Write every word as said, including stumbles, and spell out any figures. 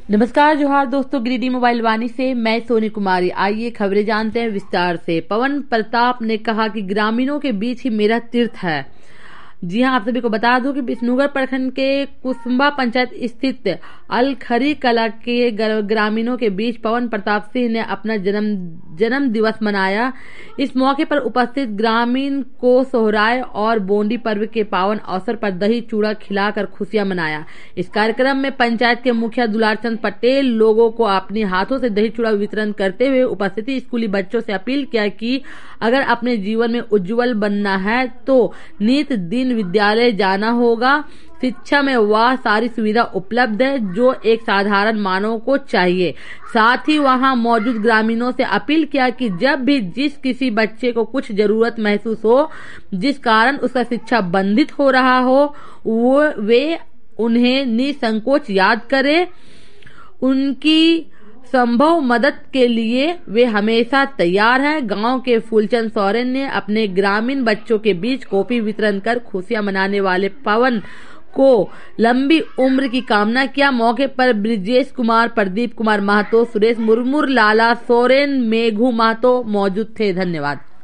नमस्कार, जोहार दोस्तों। गिरिडीह मोबाइल वाणी से मैं सोनी कुमारी। आइए खबरें जानते हैं विस्तार से। पवन प्रताप ने कहा कि ग्रामीणों के बीच ही मेरा तीर्थ है। जी हां, आप सभी को बता दूं कि बिष्णुगढ़ प्रखंड के कुसुम्बा पंचायत स्थित अलखरी कला के ग्रामीणों के बीच पवन प्रताप सिंह ने अपना जन्म जन्म दिवस मनाया। इस मौके पर उपस्थित ग्रामीण को सोहराय और बोंडी पर्व के पावन अवसर पर दही चूड़ा खिलाकर खुशियां मनाया। इस कार्यक्रम में पंचायत के मुखिया दुलार चंद पटेल लोगों को अपने हाथों से दही चूड़ा वितरण करते हुए उपस्थित स्कूली बच्चों से अपील किया कि अगर अपने जीवन में उज्जवल बनना है तो नित दिन विद्यालय जाना होगा। शिक्षा में वह सारी सुविधा उपलब्ध है जो एक साधारण मानव को चाहिए। साथ ही वहां मौजूद ग्रामीणों से अपील किया कि जब भी जिस किसी बच्चे को कुछ जरूरत महसूस हो जिस कारण उसका शिक्षा बंधित हो रहा हो, वो वे उन्हें निसंकोच याद करें। उनकी संभव मदद के लिए वे हमेशा तैयार हैं। गांव के फूलचंद सोरेन ने अपने ग्रामीण बच्चों के बीच कॉपी वितरण कर खुशियां मनाने वाले पवन को लंबी उम्र की कामना किया। मौके पर ब्रिजेश कुमार, प्रदीप कुमार महतो, सुरेश मुर्मू, लाला सोरेन, मेघू महतो मौजूद थे। धन्यवाद।